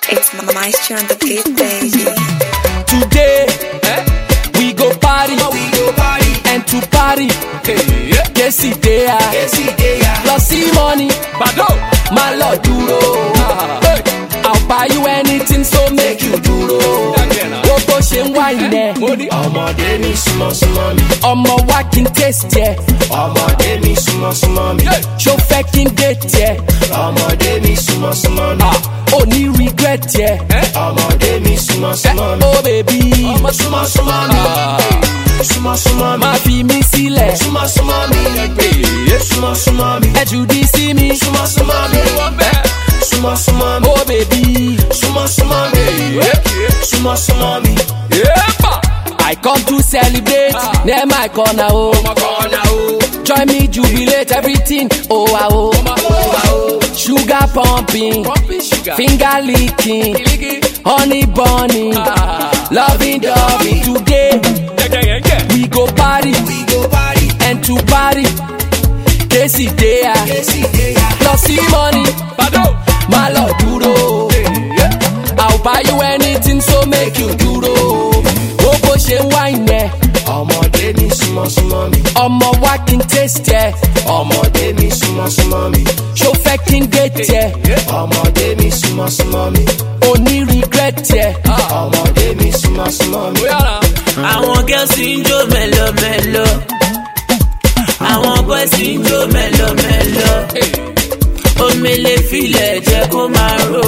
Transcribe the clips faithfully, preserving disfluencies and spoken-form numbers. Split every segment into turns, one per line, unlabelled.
It's Maestro on the beat, baby.
Today, eh? we go party, we go party, and to party, hey, yeah. Kesi Dea, Kesi Dea, plus see money, Bado, my lord duro. Ah. Hey. I'll buy you anything, so make you duro. Wobo shen wine,
ọmọdé mi súnmọ́ súnmọ́ mi.
ọmọ wa kí n taste yẹ.
ọmọdé mi súnmọ́ súnmọ́ mi.
ṣó fẹ́ kí n date yẹ.
ọmọdé mi súnmọ́ súnmọ́ mi.
Ah, ò ní regret yẹ.
ọmọdé mi súnmọ́ súnmọ́ mi.
Oh baby,
ọmọ súnmọ́ súnmọ́ mi. súnmọ́ súnmọ́ mi.
má fi mí sílẹ̀.
súnmọ́ súnmọ́ mi. súnmọ́ súnmọ́ mi.
ẹ jùdí sí mi.
súnmọ́ súnmọ́ mi. súnmọ́ súnmọ́ mi.
Oh baby,
súnmọ́ súnmọ́ mi. súnmọ́ súnmọ́ mi.
I come to celebrate ah. near my corner, oh.
my corner, oh.
Join me, jubilate everything, oh, ah, oh.
oh, oh.
Sugar pumping,
pumping sugar.
Finger licking, honey bunny, ah. loving dovey. Today,
yeah, yeah, yeah.
we go party,
we go party,
and to party, Kesi Dea,
Kesi Dea,
plus see money,
Bado,
my lord duro.
Yeah.
I'll buy you anything, so make you duro. Wobo shen wine,
ọmọdé mi súnmọ́ súnmọ́ mi.
ọmọ wa kí n taste yẹ.
ọmọdé mi súnmọ́ súnmọ́ mi.
ṣó fẹ́ kí n date yẹ.
ọmọdé mi súnmọ́ súnmọ́ mi.
ò ní regret yẹ.
ọmọdé mi súnmọ́ súnmọ́ mi.
àwọn girls ń jó mẹ́lọ́mẹ́lọ́, àwọn boys ń jó mẹ́lọ́mẹ́lọ́, omele filẹ̀ jẹ́ kó máa rò,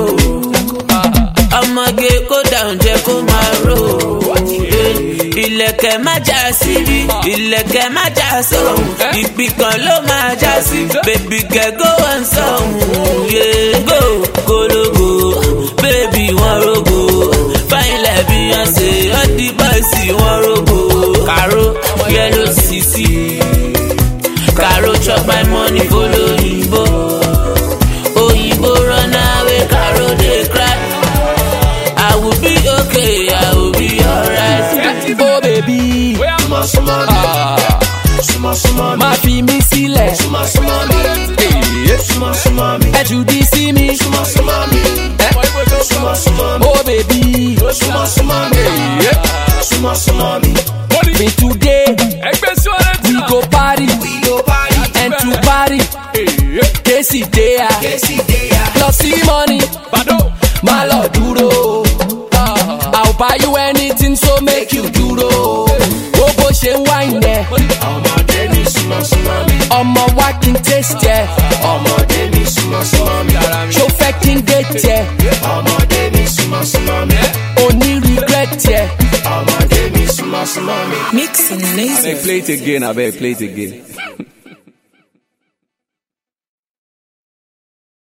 ọmọge kó dáhùn jẹ́ kó máa rò. Ìlẹ̀kẹ̀ má já síbi, ìlẹ̀kẹ̀ má já sọ̀hún, ìpì kan ló máa já sí. Baby girl go and sọ̀hún, yeah. Go kologo, baby wọ́n rogo, fine like Beyonce, all the boys wọ́n rogo. Caro yellow sisi, Caro chop my money follow Oyinbo, Oyinbo run away, Caro dey cry. I will be okay, I will be alright.
Oh baby,
súnmọ́ súnmọ́ mi. súnmọ́ súnmọ́ mi.
má fi mí sílẹ̀.
súnmọ́ súnmọ́ mi. súnmọ́ súnmọ́ mi.
ẹ jùdí sí mi.
súnmọ́ súnmọ́ mi. súnmọ́ súnmọ́ mi.
Oh baby,
súnmọ́ súnmọ́ mi. súnmọ́ súnmọ́ mi.
me today, we go party,
we go party,
and to party, Kesi Dea,
Kesi Dea,
plus see money,
Bado,
my lord duro. I'll buy you anything, so make you duro. Wobo shen wine,
ọmọdé mi súnmọ́ súnmọ́ mi.
ọmọ wa kí n taste yẹ.
ọmọdé mi súnmọ́ súnmọ́ mi.
ṣó fẹ́ kí n date yẹ.
ọmọdé mi súnmọ́ súnmọ́ mi.
ò ní regret yẹ.
ọmọdé mi súnmọ́ súnmọ́ mi.
Mixing laser.
Play it again, I beg, play it again.